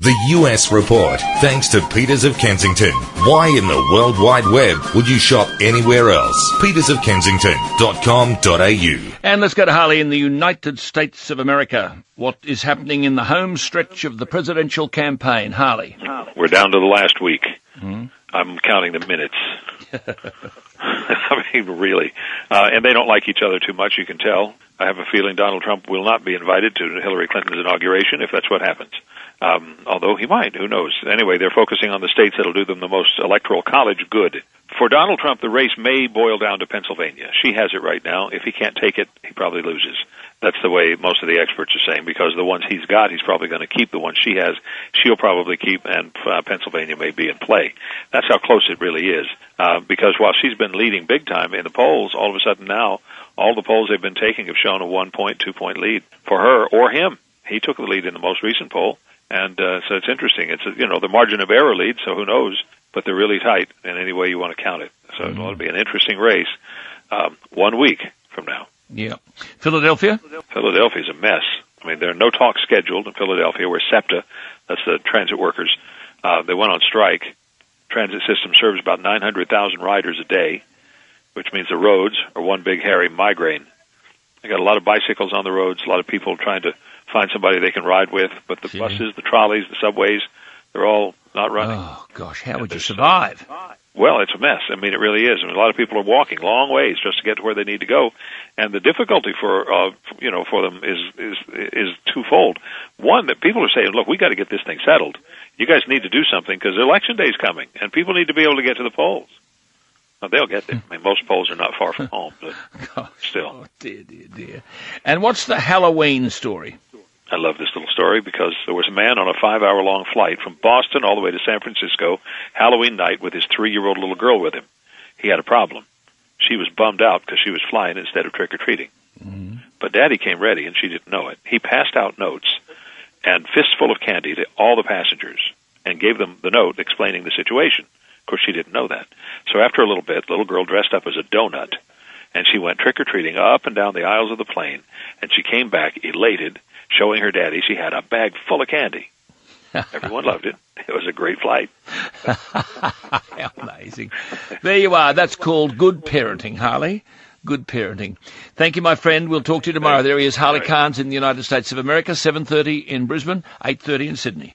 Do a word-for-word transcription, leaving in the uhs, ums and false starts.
The U S Report, thanks to Peters of Kensington. Why in the World Wide Web would you shop anywhere else? peters of kensington dot com dot a u. And let's go to Harley in the United States of America. What is happening in the home stretch of the presidential campaign? Harley. We're down to the last week. Mm-hmm. I'm counting the minutes. I mean, really. Uh, and they don't like each other too much, you can tell. I have a feeling Donald Trump will not be invited to Hillary Clinton's inauguration if that's what happens. Um, although he might, who knows. Anyway, they're focusing on the states that'll do them the most electoral college good. For Donald Trump, the race may boil down to Pennsylvania. She has it right now. If he can't take it, he probably loses. That's the way most of the experts are saying, because the ones he's got, he's probably going to keep. The ones she has, she'll probably keep, and uh, Pennsylvania may be in play. That's how close it really is. Uh, because while she's been leading big time in the polls, all of a sudden now, all the polls they've been taking have shown a one-point, two-point lead for her or him. He took the lead in the most recent poll. And uh, so it's interesting. It's, you know, the margin of error lead, so who knows? But they're really tight in any way you want to count it. So mm-hmm. it'll be an interesting race um, one week from now. Yeah. Philadelphia? Philadelphia's a mess. I mean, there are no talks scheduled in Philadelphia where SEPTA, that's the transit workers, uh, they went on strike. Transit system serves about nine hundred thousand riders a day, which means the roads are one big hairy migraine. They got a lot of bicycles on the roads, a lot of people trying to find somebody they can ride with, but the Gee. buses, the trolleys, the subways, they're all not running. Oh, gosh, how and would you survive? Uh, well, it's a mess. I mean, it really is. I mean, a lot of people are walking long ways just to get to where they need to go, and the difficulty for uh, you know for them is is is twofold. One, that people are saying, look, we got to get this thing settled. You guys need to do something because election day is coming, and people need to be able to get to the polls. Well, they'll get there. I mean, most polls are not far from home, but Gosh, still. Oh, dear, dear, dear. And what's the Halloween story? I love this little story because there was a man on a five-hour-long flight from Boston all the way to San Francisco, Halloween night, with his three-year-old little girl with him. He had a problem. She was bummed out because she was flying instead of trick-or-treating. Mm-hmm. But Daddy came ready, and she didn't know it. He passed out notes and fistful of candy to all the passengers and gave them the note explaining the situation. Of course, she didn't know that. So after a little bit, the little girl dressed up as a donut, and she went trick-or-treating up and down the aisles of the plane, and she came back elated, showing her daddy she had a bag full of candy. Everyone loved it. It was a great flight. How amazing. There you are. That's called good parenting, Harley. Good parenting. Thank you, my friend. We'll talk to you tomorrow. There he is, Harley Carnes in the United States of America, seven thirty in Brisbane, eight thirty in Sydney.